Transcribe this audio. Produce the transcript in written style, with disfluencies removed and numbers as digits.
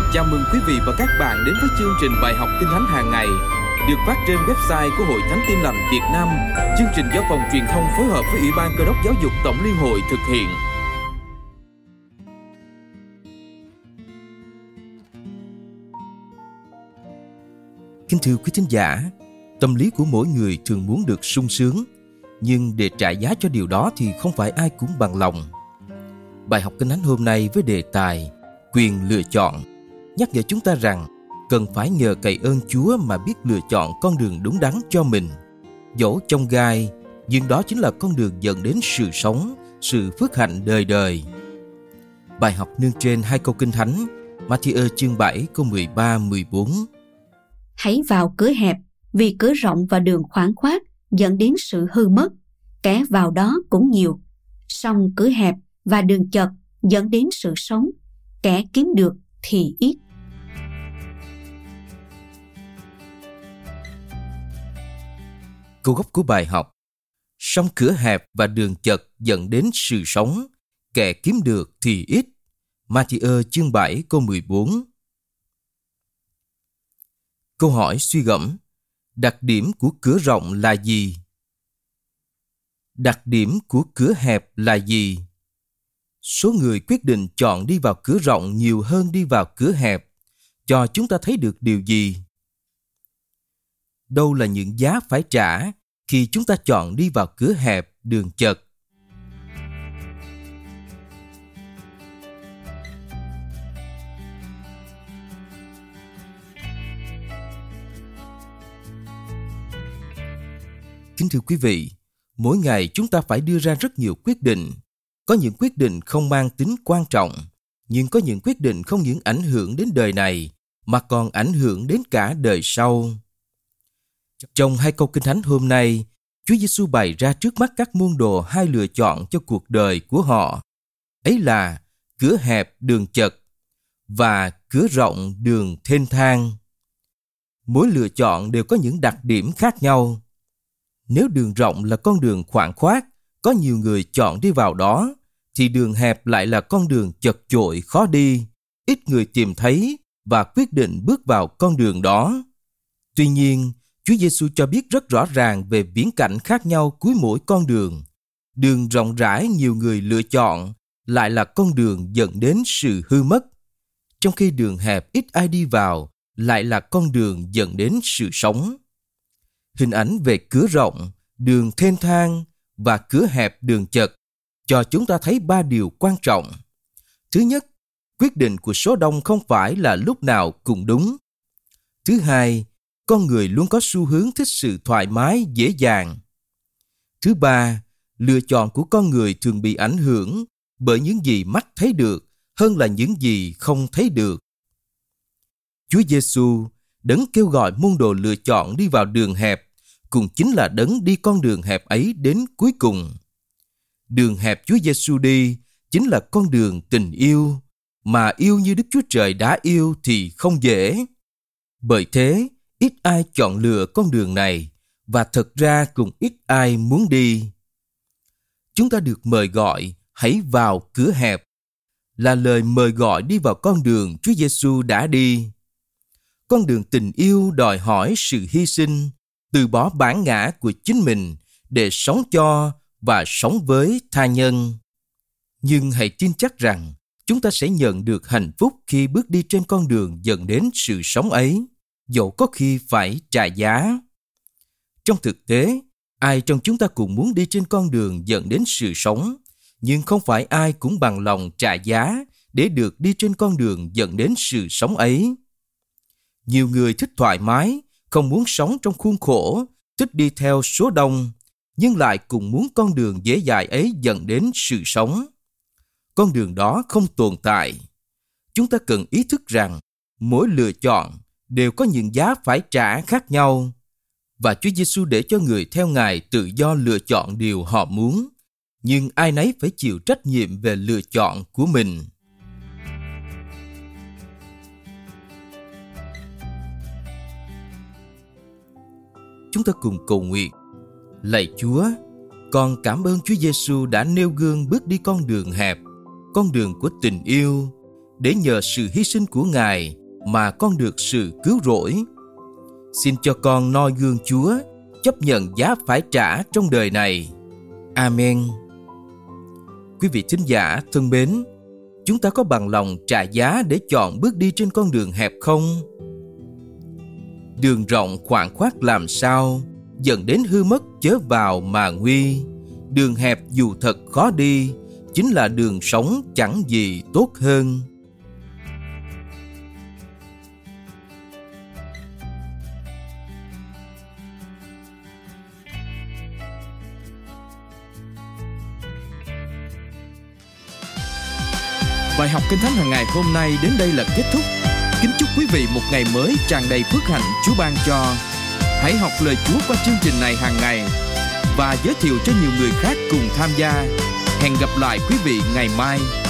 Chào mừng quý vị và các bạn đến với chương trình bài học Kinh Thánh hàng ngày được phát trên website của Hội Thánh Tin Lành Việt Nam. Chương trình do Phòng Truyền thông phối hợp với Ủy ban Cơ đốc Giáo dục Tổng Liên hội thực hiện. Kính thưa quý thính giả, tâm lý của mỗi người thường muốn được sung sướng, nhưng để trả giá cho điều đó thì không phải ai cũng bằng lòng. Bài học Kinh Thánh hôm nay với đề tài quyền lựa chọn nhắc nhở chúng ta rằng cần phải nhờ cậy ơn Chúa mà biết lựa chọn con đường đúng đắn cho mình. Dẫu trong gai, nhưng đó chính là con đường dẫn đến sự sống, sự phước hạnh đời đời. Bài học nương trên hai câu Kinh Thánh, Ma-thi-ơ chương 7 câu 13-14. Hãy vào cửa hẹp, vì cửa rộng và đường khoáng khoát dẫn đến sự hư mất, kẻ vào đó cũng nhiều. Song cửa hẹp và đường chật dẫn đến sự sống, kẻ kiếm được thì ít. Câu gốc của bài học: song cửa hẹp và đường chật dẫn đến sự sống, kẻ kiếm được thì ít. Ma-thi-ơ chương 7 câu 14. Câu hỏi suy gẫm: đặc điểm của cửa rộng là gì? Đặc điểm của cửa hẹp là gì? Số người quyết định chọn đi vào cửa rộng nhiều hơn đi vào cửa hẹp, cho chúng ta thấy được điều gì? Đâu là những giá phải trả khi chúng ta chọn đi vào cửa hẹp, đường chật? Kính thưa quý vị, mỗi ngày chúng ta phải đưa ra rất nhiều quyết định. Có những quyết định không mang tính quan trọng, nhưng có những quyết định không những ảnh hưởng đến đời này, mà còn ảnh hưởng đến cả đời sau. Trong hai câu Kinh Thánh hôm nay, Chúa Giêsu bày ra trước mắt các môn đồ hai lựa chọn cho cuộc đời của họ. Ấy là cửa hẹp đường chật và cửa rộng đường thênh thang. Mỗi lựa chọn đều có những đặc điểm khác nhau. Nếu đường rộng là con đường khoáng khoát, có nhiều người chọn đi vào đó, thì đường hẹp lại là con đường chật chội khó đi, ít người tìm thấy và quyết định bước vào con đường đó. Tuy nhiên, Chúa Giêsu cho biết rất rõ ràng về viễn cảnh khác nhau cuối mỗi con đường. Đường rộng rãi nhiều người lựa chọn lại là con đường dẫn đến sự hư mất, trong khi đường hẹp ít ai đi vào lại là con đường dẫn đến sự sống. Hình ảnh về cửa rộng, đường thênh thang và cửa hẹp đường chật cho chúng ta thấy ba điều quan trọng. Thứ nhất, quyết định của số đông không phải là lúc nào cũng đúng. Thứ hai, con người luôn có xu hướng thích sự thoải mái, dễ dàng. Thứ ba, lựa chọn của con người thường bị ảnh hưởng bởi những gì mắt thấy được hơn là những gì không thấy được. Chúa Giêsu, đấng kêu gọi môn đồ lựa chọn đi vào đường hẹp, cũng chính là đấng đi con đường hẹp ấy đến cuối cùng. Đường hẹp Chúa Giêsu đi chính là con đường tình yêu, mà yêu như Đức Chúa Trời đã yêu thì không dễ. Bởi thế, ít ai chọn lựa con đường này, và thật ra cũng ít ai muốn đi. Chúng ta được mời gọi hãy vào cửa hẹp, là lời mời gọi đi vào con đường Chúa Giêsu đã đi. Con đường tình yêu đòi hỏi sự hy sinh, từ bỏ bản ngã của chính mình để sống cho và sống với tha nhân. Nhưng hãy tin chắc rằng chúng ta sẽ nhận được hạnh phúc khi bước đi trên con đường dẫn đến sự sống ấy, dẫu có khi phải trả giá. Trong thực tế, ai trong chúng ta cũng muốn đi trên con đường dẫn đến sự sống, nhưng không phải ai cũng bằng lòng trả giá để được đi trên con đường dẫn đến sự sống ấy. Nhiều người thích thoải mái, không muốn sống trong khuôn khổ, thích đi theo số đông, nhưng lại cũng muốn con đường dễ dãi ấy dẫn đến sự sống. Con đường đó không tồn tại. Chúng ta cần ý thức rằng mỗi lựa chọn đều có những giá phải trả khác nhau, và Chúa Giêsu để cho người theo Ngài tự do lựa chọn điều họ muốn, nhưng ai nấy phải chịu trách nhiệm về lựa chọn của mình. Chúng ta cùng cầu nguyện. Lạy Chúa, con cảm ơn Chúa Giêsu đã nêu gương bước đi con đường hẹp, con đường của tình yêu, để nhờ sự hy sinh của Ngài mà con được sự cứu rỗi. Xin cho con noi gương Chúa, chấp nhận giá phải trả trong đời này. Amen. Quý vị thính giả thân mến, chúng ta có bằng lòng trả giá để chọn bước đi trên con đường hẹp không? Đường rộng khoảng khoát làm sao, dẫn đến hư mất chớ vào mà nguy. Đường hẹp dù thật khó đi, chính là đường sống chẳng gì tốt hơn. Bài học Kinh Thánh hàng ngày hôm nay đến đây là kết thúc. Kính chúc quý vị một ngày mới tràn đầy phước hạnh Chúa ban cho. Hãy học lời Chúa qua chương trình này hàng ngày và giới thiệu cho nhiều người khác cùng tham gia. Hẹn gặp lại quý vị ngày mai.